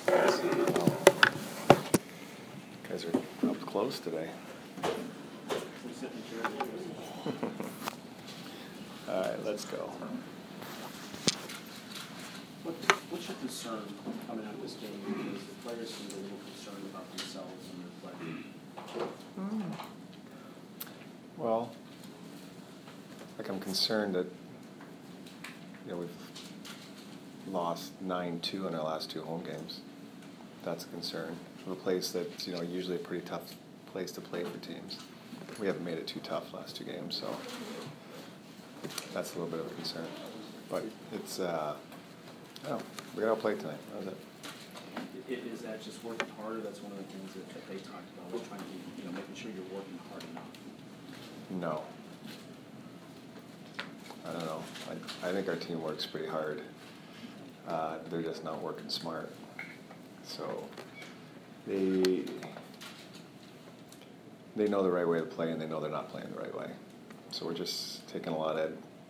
Guys are up close today. All right, let's go. What's your concern coming out of this game? Because the players seem a little concerned about themselves and their play. Well, I'm concerned that we've lost 9-2 in our last 2 home games. That's a concern. A place that's usually a pretty tough place to play for teams. We haven't made it too tough last 2 games, so that's a little bit of a concern. But it's we got to play tonight. How's it? Is that just working harder? That's one of the things that they talked about, was trying to making sure you're working hard enough. No. I don't know. I think our team works pretty hard. They're just not working smart. So they know the right way to play, and they know they're not playing the right way. So we're just taking a lot of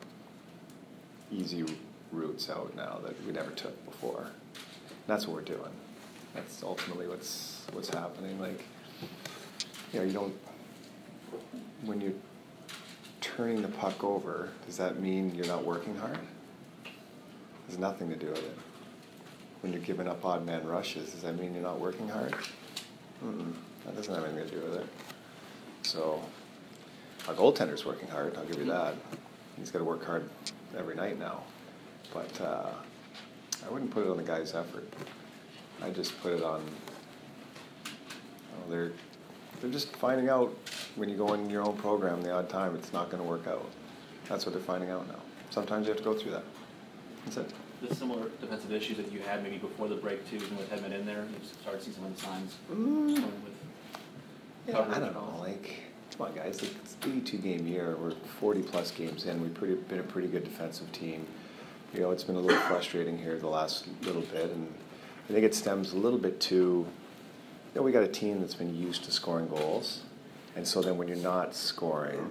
easy routes out now that we never took before. And that's what we're doing. That's ultimately what's happening. You don't, when you're turning the puck over, does that mean you're not working hard? There's nothing to do with it. When you're giving up odd man rushes, does that mean you're not working hard? That doesn't have anything to do with it. So our goaltender's working hard, I'll give you that. He's got to work hard every night now. But I wouldn't put it on the guy's effort. I just put it on, they're just finding out when you go in your own program the odd time it's not going to work out. That's what they're finding out now. Sometimes you have to go through that. That's it. The similar defensive issues that you had maybe before the break too, even with Hedman in there, you started to see some of the signs. I don't know. Come on, guys. It's an 82-game year. We're 40-plus games in. We've been a pretty good defensive team. It's been a little frustrating here the last little bit, and I think it stems a little bit to, we got a team that's been used to scoring goals, and so then when you're not scoring,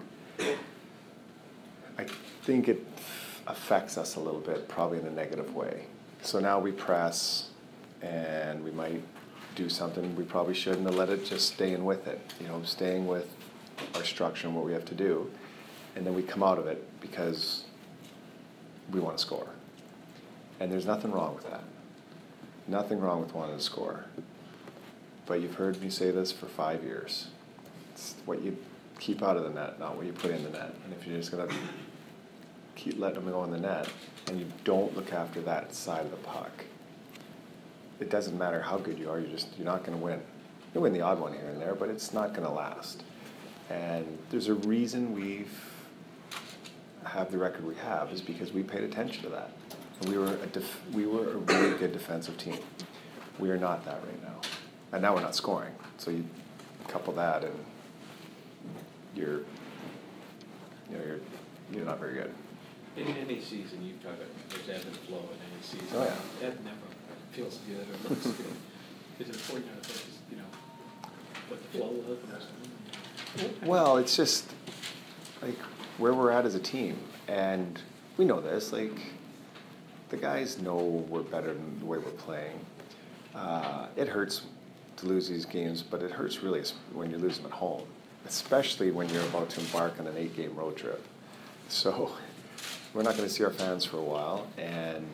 I think it affects us a little bit, probably in a negative way. So now we press, and we might do something we probably shouldn't have let it just stay in with it, staying with our structure and what we have to do, and then we come out of it because we want to score. And there's nothing wrong with that. Nothing wrong with wanting to score. But you've heard me say this for 5 years. It's what you keep out of the net, not what you put in the net. And if you're just going to keep letting them go in the net, and you don't look after that side of the puck, it doesn't matter how good you are, you're not going to win. You'll win the odd one here and there, but it's not going to last. And there's a reason we have the record we have, is because we paid attention to that. And we were a really good defensive team. We are not that right now. And now we're not scoring. So you couple that and you're not very good. In any season, you've talked about there's ebb and flow in any season. Oh, yeah. That never feels good or looks good. Is it important to focus, what the flow of the rest of them? Well, it's just where we're at as a team, and we know this. The guys know we're better than the way we're playing. It hurts to lose these games, but it hurts really when you lose them at home, especially when you're about to embark on an 8-game road trip. So we're not going to see our fans for a while, and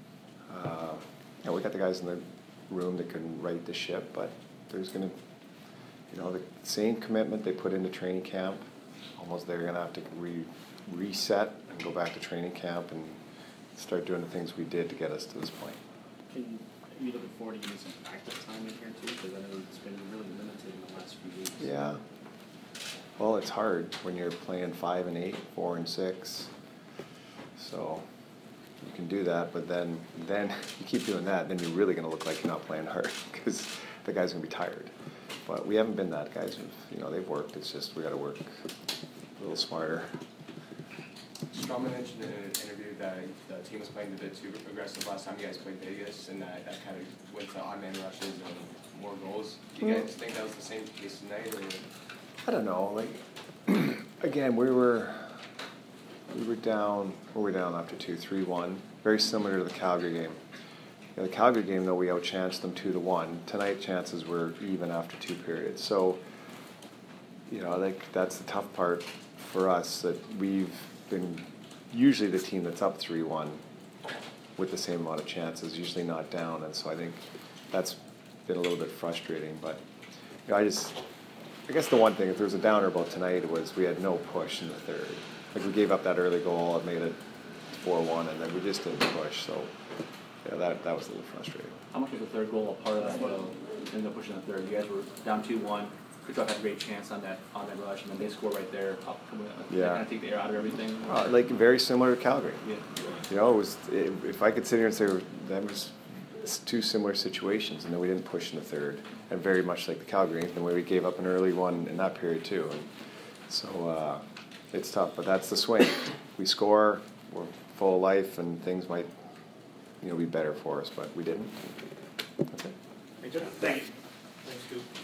we got the guys in the room that can right the ship, but there's going to, the same commitment they put into training camp, almost they're going to have to reset and go back to training camp and start doing the things we did to get us to this point. Are you looking forward to getting some practice time in here too? Because I know it's been really limited in the last few weeks. Yeah. Well, it's hard when you're playing 5 and 8, 4 and 6. So you can do that, but then you keep doing that, then you're really going to look like you're not playing hard because the guy's going to be tired. But we haven't been that. Guys, they've worked. It's just we got to work a little smarter. Strawman mentioned in an interview that the team was playing a bit too aggressive last time you guys played Vegas, and that kind of went to odd man rushes and more goals. Do you guys think that was the same case tonight, or? I don't know. Again, we were down. We were down after 2-3-1. Very similar to the Calgary game. The Calgary game, though, we outchanced them 2-1. Tonight, chances were even after 2 periods. So, that's the tough part for us, that we've been usually the team that's up 3-1 with the same amount of chances, usually not down. And so I think that's been a little bit frustrating. But I guess the one thing, if there was a downer about tonight, was we had no push in the third. Like, we gave up that early goal, it made it 4-1, and then we just didn't push. So, that was a little frustrating. How much was the third goal a part of that, though, in the push in the third? You guys were down 2-1. Kucherov had a great chance on that rush, and then they score right there. Yeah. I think the air out of everything. Like, very similar to Calgary. Yeah. If I could sit here and say that was 2 similar situations, and then we didn't push in the third, and very much like the Calgary, the way we gave up an early one in that period too. And so it's tough, but that's the swing. We score, we're full of life, and things might, be better for us, but we didn't. Okay. Thank you. Thanks, Coop.